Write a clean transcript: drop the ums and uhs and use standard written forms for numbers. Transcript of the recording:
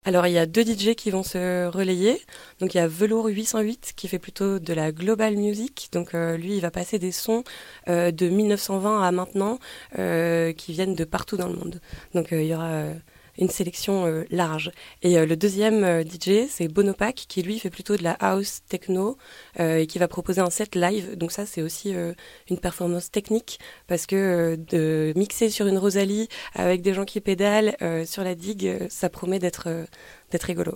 Alors, il y a deux DJ qui vont se relayer. Donc, il y a Velour 808 qui fait plutôt de la global music. Donc, lui, il va passer des sons de 1920 à maintenant qui viennent de partout dans le monde. Donc, il y aura une sélection large. Et le deuxième DJ, c'est Bonopac qui, lui, fait plutôt de la house techno et qui va proposer un set live. Donc, ça, c'est aussi une performance technique parce que de mixer sur une Rosalie avec des gens qui pédalent sur la digue, ça promet d'être rigolo.